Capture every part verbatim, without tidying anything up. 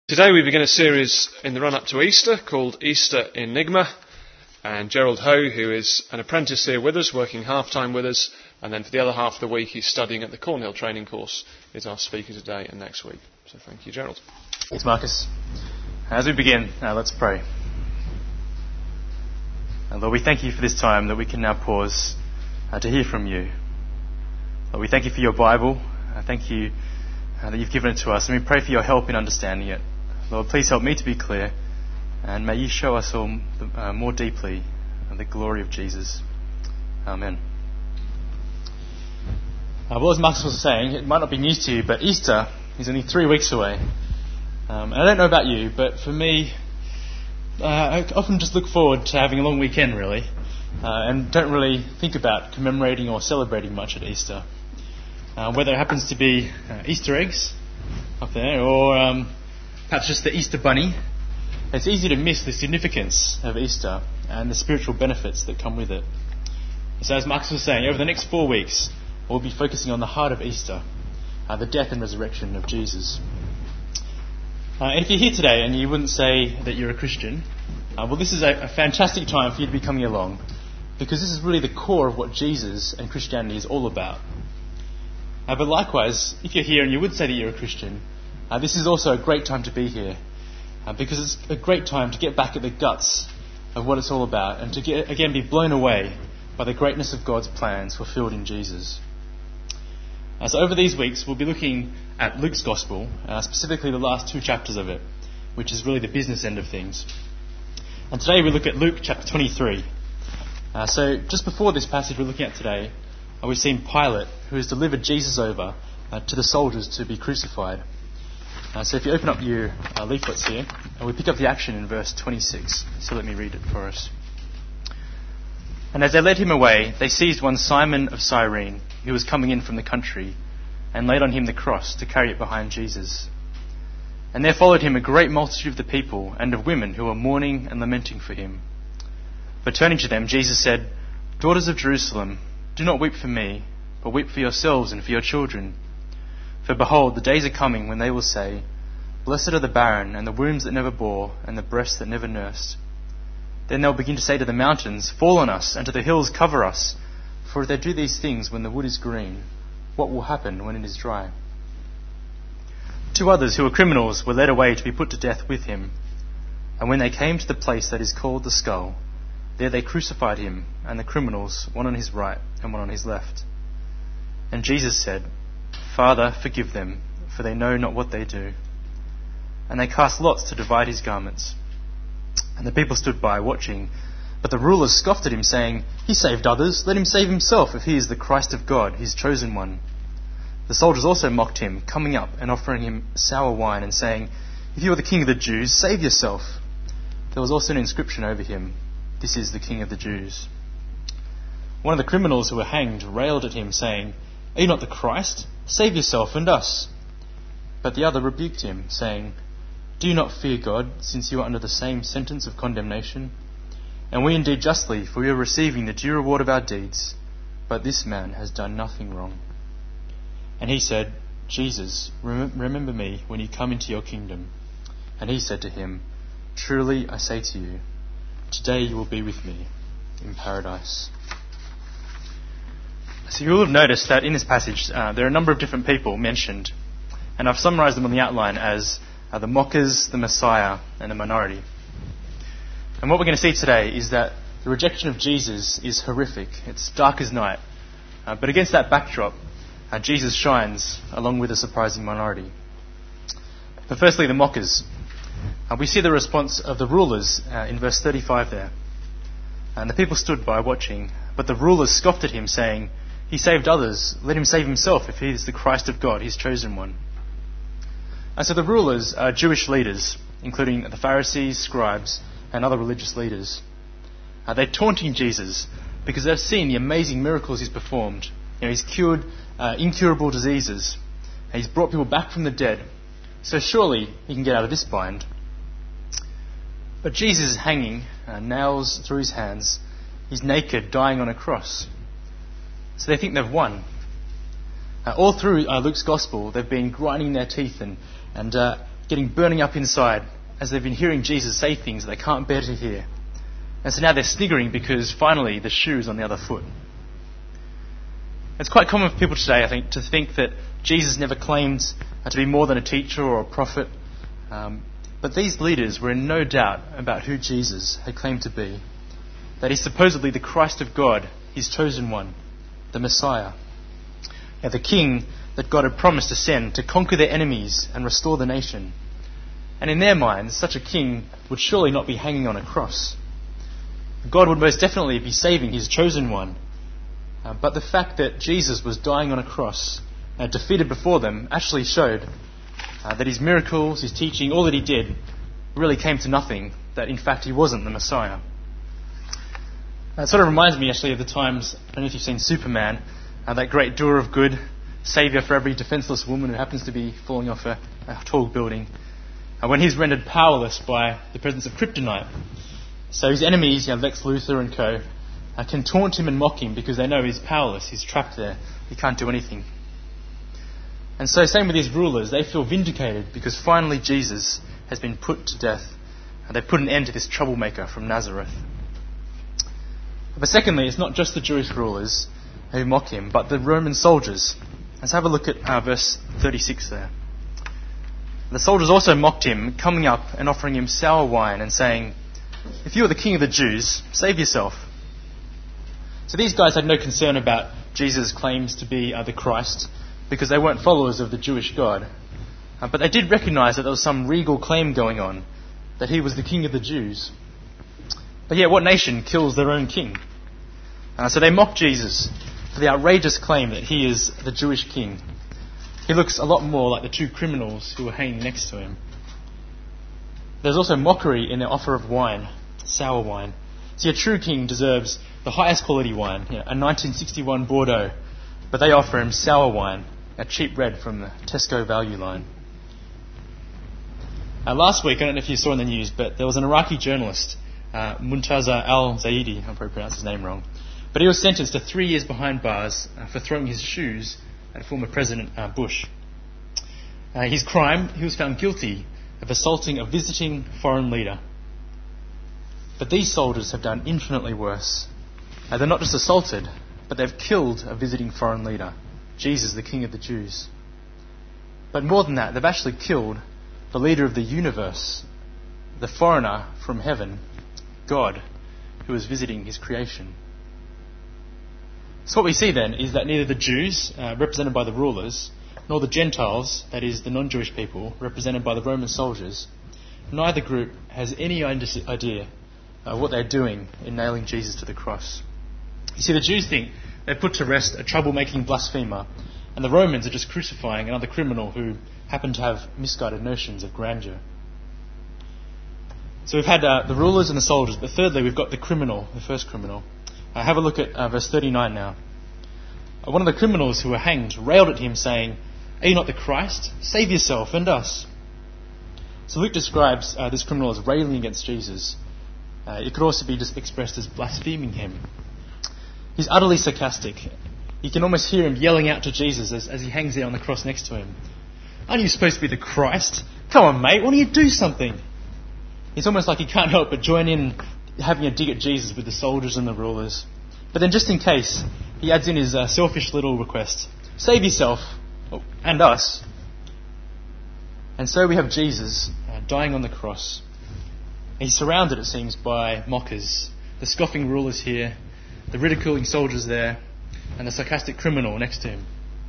Today we begin a series in the run-up to Easter called Easter Enigma, and Gerald Ho, who is an apprentice here with us, working half-time with us, and then for the other half of the week he's studying at the Cornhill training course, is our speaker today and next week. So thank you, Gerald. Thanks, Marcus. As we begin, uh, let's pray. Uh, Lord, we thank you for this time that we can now pause uh, to hear from you. Lord, we thank you for your Bible. Uh, thank you uh, that you've given it to us, and we pray for your help in understanding it. Lord, please help me to be clear, and may you show us all uh, more deeply the glory of Jesus. Amen. Uh, well, as Marcus was saying, it might not be news to you, but Easter is only three weeks away. Um, and I don't know about you, but for me, uh, I often just look forward to having a long weekend, really, uh, and don't really think about commemorating or celebrating much at Easter. Uh, whether it happens to be uh, Easter eggs up there, or um, perhaps just the Easter bunny, it's easy to miss the significance of Easter and the spiritual benefits that come with it. So as Marcus was saying, over the next four weeks, we'll be focusing on the heart of Easter, uh, the death and resurrection of Jesus. Uh, and if you're here today and you wouldn't say that you're a Christian, uh, well, this is a, a fantastic time for you to be coming along, because this is really the core of what Jesus and Christianity is all about. Uh, but likewise, if you're here and you would say that you're a Christian, uh, this is also a great time to be here, uh, because it's a great time to get back at the guts of what it's all about, and to get, again be blown away by the greatness of God's plans fulfilled in Jesus. Uh, so over these weeks, we'll be looking at Luke's Gospel, uh, specifically the last two chapters of it, which is really the business end of things. And today we look at Luke chapter twenty-three. Uh, so just before this passage we're looking at today, uh, we've seen Pilate, who has delivered Jesus over uh, to the soldiers to be crucified. Uh, so if you open up your uh, leaflets here, uh, we pick up the action in verse twenty-six. So let me read it for us. And as they led him away, they seized one Simon of Cyrene, who was coming in from the country, and laid on him the cross to carry it behind Jesus. And there followed him a great multitude of the people and of women who were mourning and lamenting for him. But turning to them, Jesus said, "Daughters of Jerusalem, do not weep for me, but weep for yourselves and for your children. For behold, the days are coming when they will say, Blessed are the barren, and the wombs that never bore, and the breasts that never nursed. Then they'll begin to say to the mountains, Fall on us, and to the hills, cover us. For if they do these things when the wood is green, what will happen when it is dry?" Two others who were criminals were led away to be put to death with him. And when they came to the place that is called the Skull, there they crucified him, and the criminals, one on his right and one on his left. And Jesus said, "Father, forgive them, for they know not what they do." And they cast lots to divide his garments. And the people stood by, watching. But the rulers scoffed at him, saying, "He saved others, let him save himself, if he is the Christ of God, his chosen one." The soldiers also mocked him, coming up and offering him sour wine, and saying, "If you are the king of the Jews, save yourself." There was also an inscription over him, "This is the King of the Jews." One of the criminals who were hanged railed at him, saying, "Are you not the Christ? Save yourself and us." But the other rebuked him, saying, "Do you not fear God, since you are under the same sentence of condemnation? And we indeed justly, for we are receiving the due reward of our deeds, but this man has done nothing wrong." And he said, "Jesus, rem- remember me when you come into your kingdom." And he said to him, "Truly I say to you, today you will be with me in paradise." So you will have noticed that in this passage uh, there are a number of different people mentioned, and I've summarised them on the outline as uh, the mockers, the Messiah, and the minority. And what we're going to see today is that the rejection of Jesus is horrific. It's dark as night. Uh, but against that backdrop, uh, Jesus shines along with a surprising minority. But firstly, the mockers. Uh, we see the response of the rulers uh, in verse thirty-five there. And the people stood by watching, but the rulers scoffed at him, saying, "He saved others, let him save himself if he is the Christ of God, his chosen one." And so the rulers are Jewish leaders, including the Pharisees, scribes, and other religious leaders. Uh, they're taunting Jesus because they've seen the amazing miracles he's performed. You know, he's cured uh, incurable diseases. He's brought people back from the dead. So surely he can get out of this bind. But Jesus is hanging, uh, nails through his hands. He's naked, dying on a cross. So they think they've won. Uh, all through uh, Luke's Gospel, they've been grinding their teeth and, and uh, getting burning up inside as they've been hearing Jesus say things that they can't bear to hear. And so now they're sniggering because finally the shoe is on the other foot. It's quite common for people today, I think, to think that Jesus never claimed to be more than a teacher or a prophet. Um, but these leaders were in no doubt about who Jesus had claimed to be. That he's supposedly the Christ of God, his chosen one, the Messiah. Now, the king that God had promised to send to conquer their enemies and restore the nation. And in their minds, such a king would surely not be hanging on a cross. God would most definitely be saving his chosen one. Uh, but the fact that Jesus was dying on a cross, uh, defeated before them, actually showed uh, that his miracles, his teaching, all that he did, really came to nothing. That in fact he wasn't the Messiah. Uh, it sort of reminds me actually of the times, I don't know if you've seen Superman, uh, that great doer of good, saviour for every defenceless woman who happens to be falling off a, a tall building. Uh, when he's rendered powerless by the presence of kryptonite. So his enemies, you know, Lex Luthor and co, uh, can taunt him and mock him because they know he's powerless, he's trapped there, he can't do anything. And so same with these rulers, they feel vindicated because finally Jesus has been put to death. And they've put an end to this troublemaker from Nazareth. But secondly, it's not just the Jewish rulers who mock him, but the Roman soldiers. Let's have a look at uh, verse thirty-six there. The soldiers also mocked him, coming up and offering him sour wine and saying, "If you are the king of the Jews, save yourself." So these guys had no concern about Jesus' claims to be uh, the Christ, because they weren't followers of the Jewish God. Uh, but they did recognise that there was some regal claim going on, that he was the king of the Jews. But yet, what nation kills their own king? Uh, so they mock Jesus for the outrageous claim that he is the Jewish king. He looks a lot more like the two criminals who were hanging next to him. There's also mockery in their offer of wine, sour wine. See, a true king deserves the highest quality wine, you know, a nineteen sixty-one Bordeaux, but they offer him sour wine, a cheap red from the Tesco value line. Uh, last week, I don't know if you saw in the news, but there was an Iraqi journalist, uh, Muntaza al-Zaidi, I probably pronounced his name wrong, but he was sentenced to three years behind bars uh, for throwing his shoes at former President uh, Bush. Uh, his crime, he was found guilty of assaulting a visiting foreign leader. But these soldiers have done infinitely worse. Uh, they're not just assaulted, but they've killed a visiting foreign leader, Jesus, the King of the Jews. But more than that, they've actually killed the leader of the universe, the foreigner from heaven, God, who is visiting his creation. So what we see then is that neither the Jews, uh, represented by the rulers, nor the Gentiles, that is, the non-Jewish people, represented by the Roman soldiers, neither group has any idea uh, what they're doing in nailing Jesus to the cross. You see, the Jews think they've put to rest a troublemaking blasphemer, and the Romans are just crucifying another criminal who happen to have misguided notions of grandeur. So we've had uh, the rulers and the soldiers, but thirdly we've got the criminal, the first criminal. Uh, have a look at uh, verse thirty-nine now. Uh, one of the criminals who were hanged railed at him, saying, "Are you not the Christ? Save yourself and us." So Luke describes uh, this criminal as railing against Jesus. Uh, it could also be just expressed as blaspheming him. He's utterly sarcastic. You can almost hear him yelling out to Jesus as, as he hangs there on the cross next to him. "Aren't you supposed to be the Christ? Come on, mate, why don't you do something?" It's almost like he can't help but join in having a dig at Jesus with the soldiers and the rulers. But then just in case, he adds in his uh, selfish little request. "Save yourself, oh, and us." And so we have Jesus uh, dying on the cross. He's surrounded, it seems, by mockers. The scoffing rulers here, the ridiculing soldiers there, and the sarcastic criminal next to him.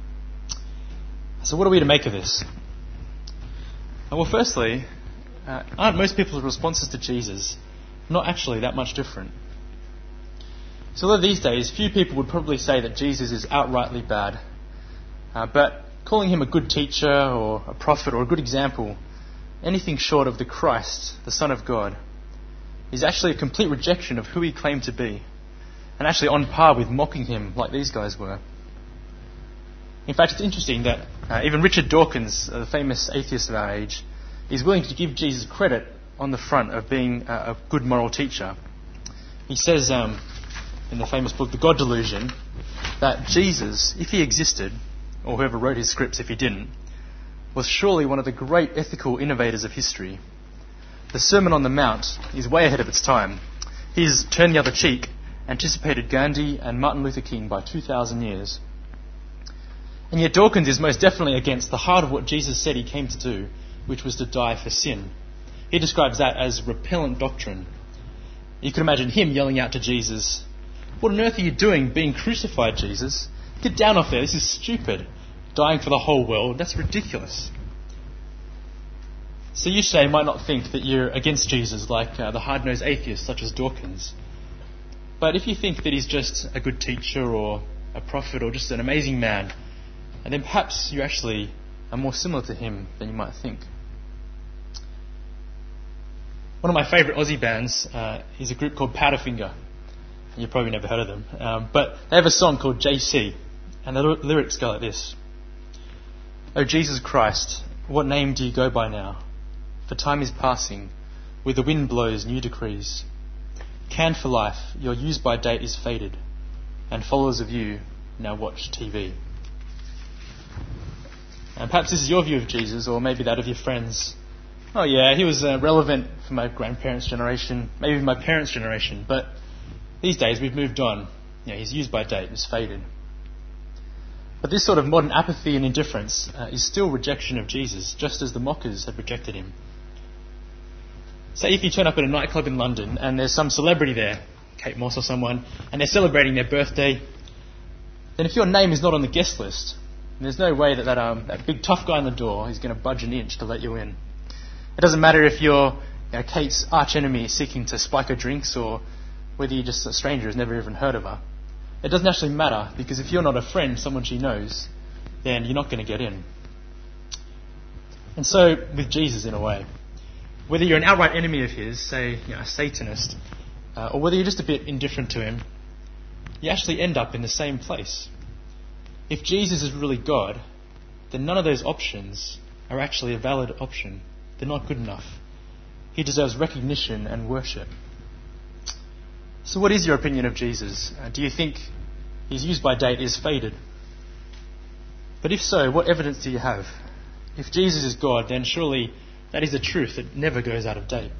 So what are we to make of this? Well, firstly, uh, aren't most people's responses to Jesus not actually that much different? So although these days few people would probably say that Jesus is outrightly bad, uh, but calling him a good teacher or a prophet or a good example, anything short of the Christ, the Son of God, is actually a complete rejection of who he claimed to be, and actually on par with mocking him like these guys were. In fact, it's interesting that uh, even Richard Dawkins, uh, the famous atheist of our age, is willing to give Jesus credit on the front of being uh, a good moral teacher. He says um, in the famous book, The God Delusion, that Jesus, if he existed, or whoever wrote his scripts if he didn't, was surely one of the great ethical innovators of history. The Sermon on the Mount is way ahead of its time. His Turn the Other Cheek anticipated Gandhi and Martin Luther King by two thousand years. And yet Dawkins is most definitely against the heart of what Jesus said he came to do, which was to die for sin. He describes that as repellent doctrine. You can imagine him yelling out to Jesus, "What on earth are you doing being crucified, Jesus? Get down off there, this is stupid. Dying for the whole world, that's ridiculous." So you today might not think that you're against Jesus like uh, the hard-nosed atheists such as Dawkins. But if you think that he's just a good teacher or a prophet or just an amazing man, and then perhaps you actually are more similar to him than you might think. One of my favourite Aussie bands uh, is a group called Powderfinger. You've probably never heard of them. Um, but they have a song called J C, and the l- lyrics go like this. "O Jesus Christ, what name do you go by now? For time is passing, with the wind blows new decrees. Canned for life, your use-by date is faded, and followers of you now watch T V." And perhaps this is your view of Jesus, or maybe that of your friends. Oh yeah, he was uh, relevant for my grandparents' generation, maybe my parents' generation, but these days we've moved on. You know, his use-by date is faded. But this sort of modern apathy and indifference uh, is still rejection of Jesus, just as the mockers had rejected him. Say if you turn up at a nightclub in London and there's some celebrity there, Kate Moss or someone, and they're celebrating their birthday, then if your name is not on the guest list, there's no way that that, um, that big tough guy on the door is going to budge an inch to let you in. It doesn't matter if you're you know, Kate's arch enemy seeking to spike her drinks or whether you're just a stranger who's never even heard of her. It doesn't actually matter, because if you're not a friend, someone she knows, then you're not going to get in. And so with Jesus, in a way, whether you're an outright enemy of his, say you know, a Satanist, uh, or whether you're just a bit indifferent to him, you actually end up in the same place. If Jesus is really God, then none of those options are actually a valid option. They're not good enough. He deserves recognition and worship. So what is your opinion of Jesus? Uh, do you think his use-by date is faded? But if so, what evidence do you have? If Jesus is God, then surely that is a truth that never goes out of date.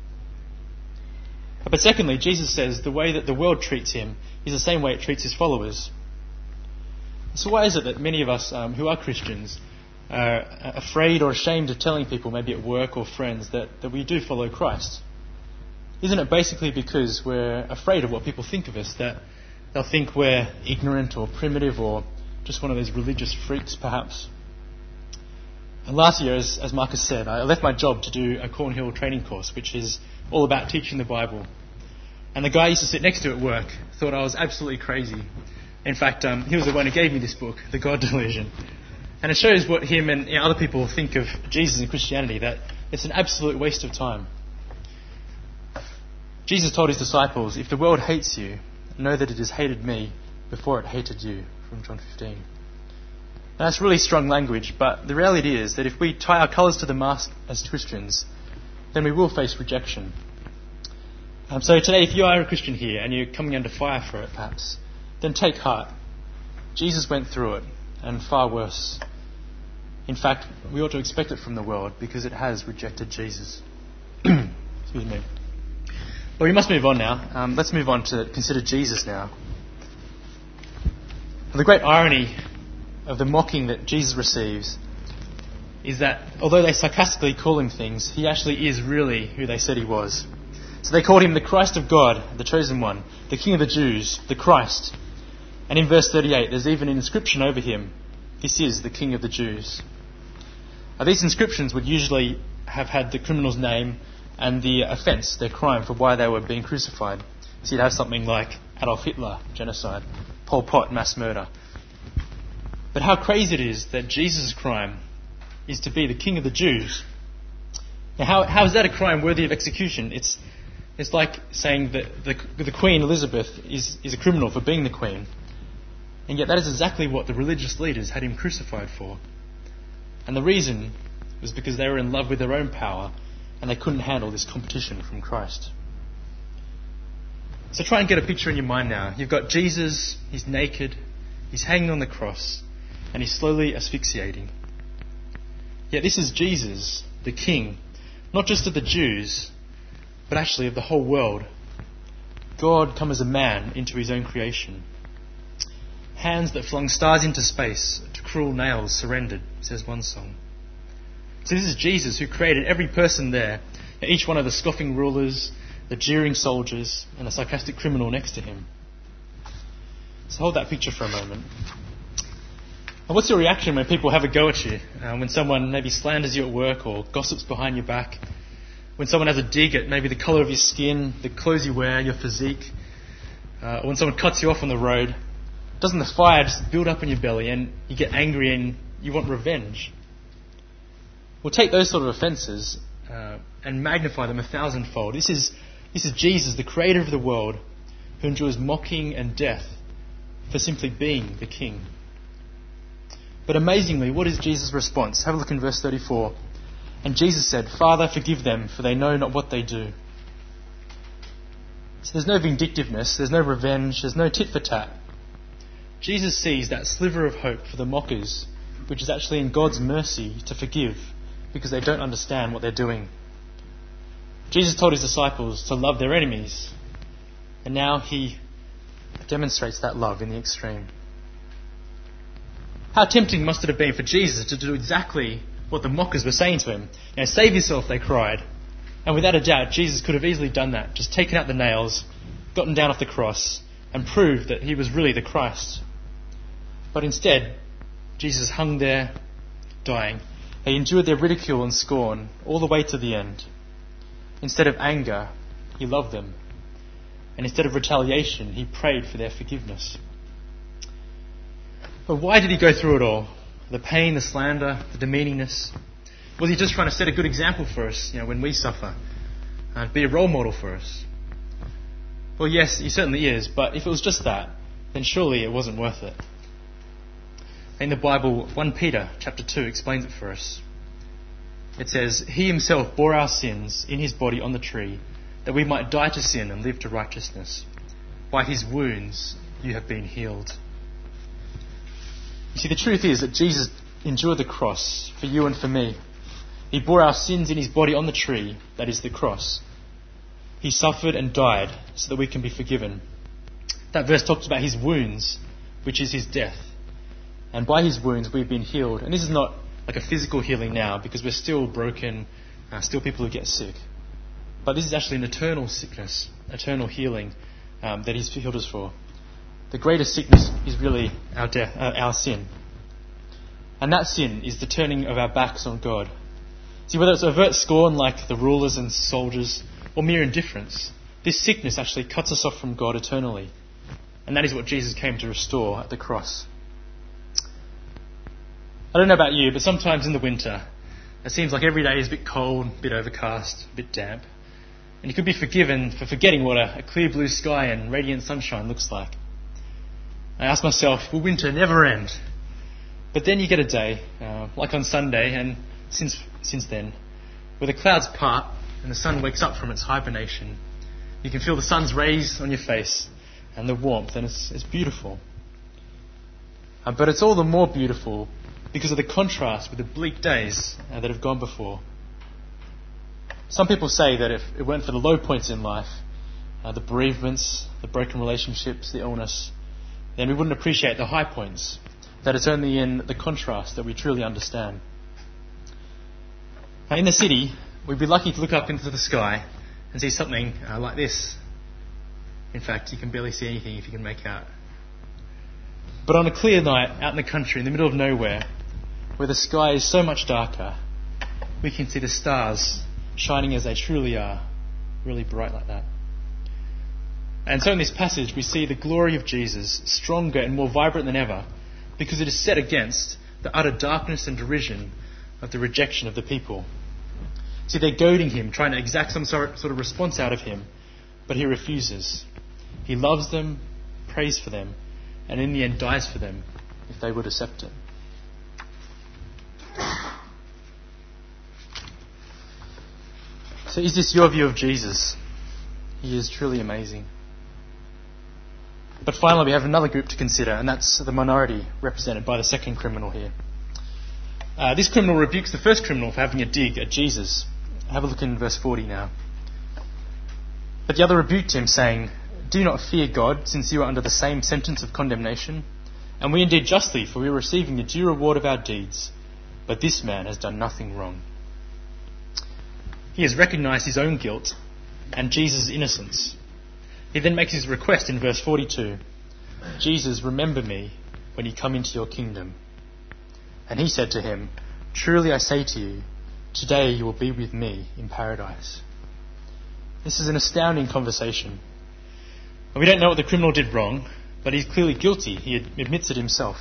But secondly, Jesus says the way that the world treats him is the same way it treats his followers. So why is it that many of us um, who are Christians are afraid or ashamed of telling people, maybe at work or friends, that, that we do follow Christ? Isn't it basically because we're afraid of what people think of us, that they'll think we're ignorant or primitive or just one of those religious freaks, perhaps? And last year, as, as Marcus said, I left my job to do a Cornhill training course, which is all about teaching the Bible. And the guy I used to sit next to at work thought I was absolutely crazy. In fact, um, he was the one who gave me this book, The God Delusion. And it shows what him and you know, other people think of Jesus and Christianity, that it's an absolute waste of time. Jesus told his disciples, "If the world hates you, know that it has hated me before it hated you," from John fifteen. Now, that's really strong language, but the reality is that if we tie our colours to the mast as Christians, then we will face rejection. Um, so today, if you are a Christian here and you're coming under fire for it, perhaps, then take heart. Jesus went through it, and far worse. In fact, we ought to expect it from the world because it has rejected Jesus. Excuse me. But we must move on now. Um, let's move on to consider Jesus now. And the great irony of the mocking that Jesus receives is that although they sarcastically call him things, he actually is really who they said he was. So they called him the Christ of God, the chosen one, the King of the Jews, the Christ. And in verse thirty-eight, there's even an inscription over him. This is the King of the Jews. Now, these inscriptions would usually have had the criminal's name and the offence, their crime, for why they were being crucified. So you'd have something like Adolf Hitler, genocide, Pol Pot, mass murder. But how crazy it is that Jesus' crime is to be the King of the Jews. Now, how, how is that a crime worthy of execution? It's it's like saying that the, the Queen Elizabeth is, is a criminal for being the Queen. And yet that is exactly what the religious leaders had him crucified for. And the reason was because they were in love with their own power and they couldn't handle this competition from Christ. So try and get a picture in your mind now. You've got Jesus, he's naked, he's hanging on the cross, and he's slowly asphyxiating. Yet this is Jesus, the King, not just of the Jews, but actually of the whole world. God come as a man into his own creation. Hands that flung stars into space to cruel nails surrendered, says one song. So this is Jesus who created every person there, each one of the scoffing rulers, the jeering soldiers, and the sarcastic criminal next to him. So hold that picture for a moment. And what's your reaction when people have a go at you? Uh, when someone maybe slanders you at work or gossips behind your back? When someone has a dig at maybe the colour of your skin, the clothes you wear, your physique? Uh, or when someone cuts you off on the road? Doesn't the fire just build up in your belly and you get angry and you want revenge? Well, take those sort of offences uh, and magnify them a thousandfold. This is, this is Jesus, the creator of the world, who endures mocking and death for simply being the King. But amazingly, what is Jesus' response? Have a look in verse thirty-four. And Jesus said, "Father, forgive them, for they know not what they do." So there's no vindictiveness, there's no revenge, there's no tit for tat. Jesus sees that sliver of hope for the mockers, which is actually in God's mercy to forgive, because they don't understand what they're doing. Jesus told his disciples to love their enemies, and now he demonstrates that love in the extreme. How tempting must it have been for Jesus to do exactly what the mockers were saying to him. You know, save yourself, they cried. And without a doubt, Jesus could have easily done that, just taken out the nails, gotten down off the cross, and proved that he was really the Christ. But instead, Jesus hung there, dying. He endured their ridicule and scorn all the way to the end. Instead of anger, he loved them. And instead of retaliation, he prayed for their forgiveness. But why did he go through it all? The pain, the slander, the demeaningness? Was he just trying to set a good example for us, you know, when we suffer? And be a role model for us? Well, yes, he certainly is, but if it was just that, then surely it wasn't worth it. In the Bible, First Peter chapter two explains it for us. It says, "He himself bore our sins in his body on the tree, that we might die to sin and live to righteousness. By his wounds you have been healed." You see, the truth is that Jesus endured the cross for you and for me. He bore our sins in his body on the tree, that is the cross. He suffered and died so that we can be forgiven. That verse talks about his wounds, which is his death. And by his wounds we've been healed. And this is not like a physical healing now, because we're still broken, uh, still people who get sick. But this is actually an eternal sickness, eternal healing um, that he's healed us for. The greatest sickness is really our death, uh, our sin. And that sin is the turning of our backs on God. See, whether it's overt scorn like the rulers and soldiers, or mere indifference, this sickness actually cuts us off from God eternally. And that is what Jesus came to restore at the cross. I don't know about you, but sometimes in the winter, it seems like every day is a bit cold, a bit overcast, a bit damp. And you could be forgiven for forgetting what a, a clear blue sky and radiant sunshine looks like. I ask myself, will winter never end? But then you get a day, uh, like on Sunday, and since since then, where the clouds part and the sun wakes up from its hibernation. You can feel the sun's rays on your face and the warmth, and it's, it's beautiful. Uh, but it's all the more beautiful because of the contrast with the bleak days uh, that have gone before. Some people say that if it weren't for the low points in life, uh, the bereavements, the broken relationships, the illness, then we wouldn't appreciate the high points, that it's only in the contrast that we truly understand. Now, in the city, we'd be lucky to look up into the sky and see something uh, like this. In fact, you can barely see anything if you can make out. But on a clear night, out in the country, in the middle of nowhere, where the sky is so much darker, we can see the stars shining as they truly are, really bright like that. And so in this passage we see the glory of Jesus stronger and more vibrant than ever, because it is set against the utter darkness and derision of the rejection of the people. See, they're goading him, trying to exact some sort of response out of him, but he refuses. He loves them, prays for them, and in the end dies for them if they would accept it. So is this your view of Jesus? He is truly amazing. But finally, we have another group to consider, and that's the minority represented by the second criminal here. Uh, this criminal rebukes the first criminal for having a dig at Jesus. Have a look in verse forty now. But the other rebuked him, saying, "Do not fear God, since you are under the same sentence of condemnation. And we indeed justly, for we are receiving the due reward of our deeds. But this man has done nothing wrong." He has recognised his own guilt and Jesus' innocence. He then makes his request in verse forty-two. "Jesus, remember me when you come into your kingdom." And he said to him, "Truly I say to you, today you will be with me in paradise." This is an astounding conversation. And we don't know what the criminal did wrong, but he's clearly guilty. He admits it himself.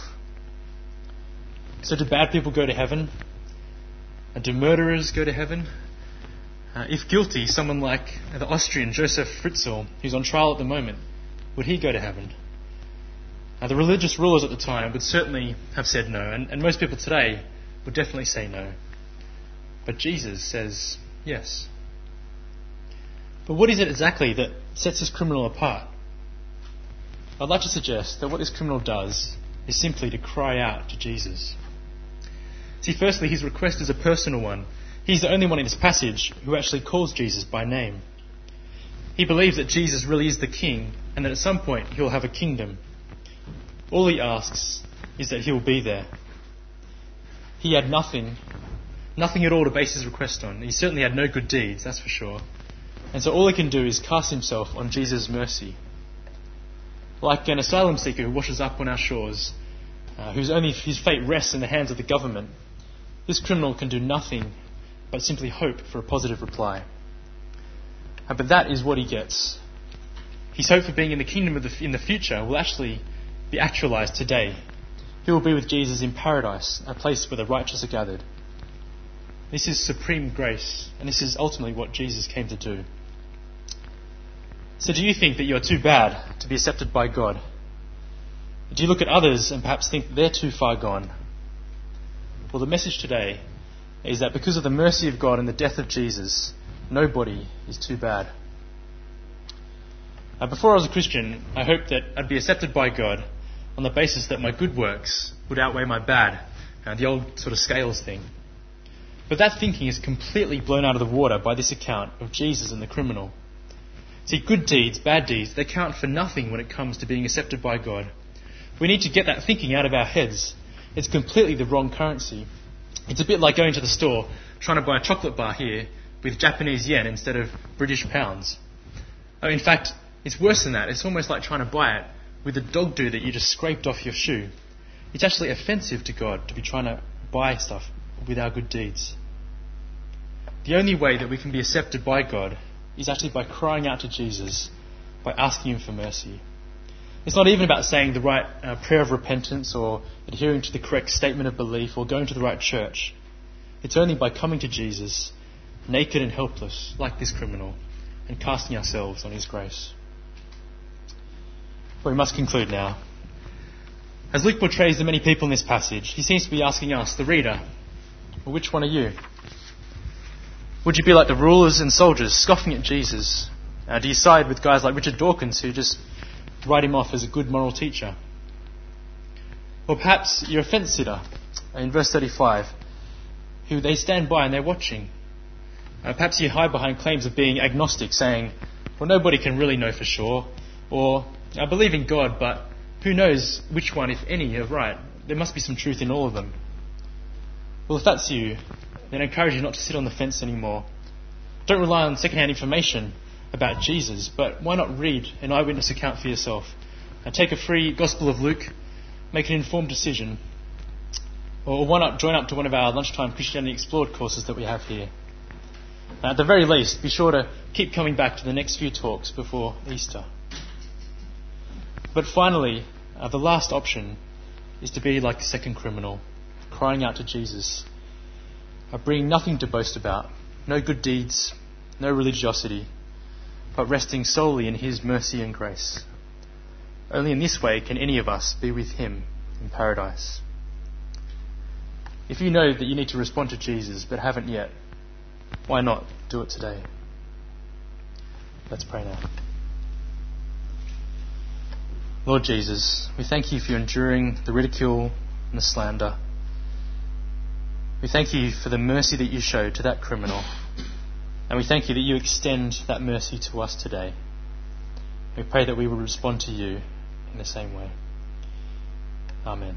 So do bad people go to heaven? And do murderers go to heaven? Uh, if guilty, someone like the Austrian Joseph Fritzl, who's on trial at the moment, would he go to heaven? Now, the religious rulers at the time would certainly have said no, and, and most people today would definitely say no. But Jesus says yes. But what is it exactly that sets this criminal apart? I'd like to suggest that what this criminal does is simply to cry out to Jesus. See, firstly, his request is a personal one. He's the only one in this passage who actually calls Jesus by name. He believes that Jesus really is the king, and that at some point he'll have a kingdom. All he asks is that he'll be there. He had nothing, nothing at all to base his request on. He certainly had no good deeds, that's for sure. And so all he can do is cast himself on Jesus' mercy. Like an asylum seeker who washes up on our shores, uh, whose only his fate rests in the hands of the government, this criminal can do nothing but simply hope for a positive reply. Uh, but that is what he gets. His hope for being in the kingdom of the, in the future will actually be actualized today. He will be with Jesus in paradise, a place where the righteous are gathered. This is supreme grace, and this is ultimately what Jesus came to do. So do you think that you're too bad to be accepted by God? Do you look at others and perhaps think they're too far gone? Well, the message today is that because of the mercy of God and the death of Jesus, nobody is too bad. Uh, before I was a Christian, I hoped that I'd be accepted by God on the basis that my good works would outweigh my bad, uh, the old sort of scales thing. But that thinking is completely blown out of the water by this account of Jesus and the criminal. See, good deeds, bad deeds, they count for nothing when it comes to being accepted by God. We need to get that thinking out of our heads. It's completely the wrong currency. It's a bit like going to the store, trying to buy a chocolate bar here with Japanese yen instead of British pounds. Oh, in fact, it's worse than that. It's almost like trying to buy it with the dog do that you just scraped off your shoe. It's actually offensive to God to be trying to buy stuff with our good deeds. The only way that we can be accepted by God is actually by crying out to Jesus, by asking him for mercy. It's not even about saying the right uh, prayer of repentance or adhering to the correct statement of belief or going to the right church. It's only by coming to Jesus, naked and helpless, like this criminal, and casting ourselves on his grace. But we must conclude now. As Luke portrays the many people in this passage, he seems to be asking us, the reader, well, which one are you? Would you be like the rulers and soldiers scoffing at Jesus? Uh, do you side with guys like Richard Dawkins who just write him off as a good moral teacher? Or perhaps you're a fence sitter in verse thirty-five, who they stand by and they're watching. Uh, perhaps you hide behind claims of being agnostic, saying, well, nobody can really know for sure. Or, I believe in God, but who knows which one, if any, are right. There must be some truth in all of them. Well, if that's you, then I encourage you not to sit on the fence anymore. Don't rely on second-hand information about Jesus, but why not read an eyewitness account for yourself? And take a free Gospel of Luke, make an informed decision. Or why not join up to one of our lunchtime Christianity Explored courses that we have here? Now, at the very least, be sure to keep coming back to the next few talks before Easter. But finally, uh, the last option is to be like the second criminal, crying out to Jesus, uh, bringing nothing to boast about, no good deeds, no religiosity, but resting solely in his mercy and grace. Only in this way can any of us be with him in paradise. If you know that you need to respond to Jesus but haven't yet, why not do it today? Let's pray now. Lord Jesus, we thank you for enduring the ridicule and the slander. We thank you for the mercy that you showed to that criminal. And we thank you that you extend that mercy to us today. We pray that we will respond to you in the same way. Amen.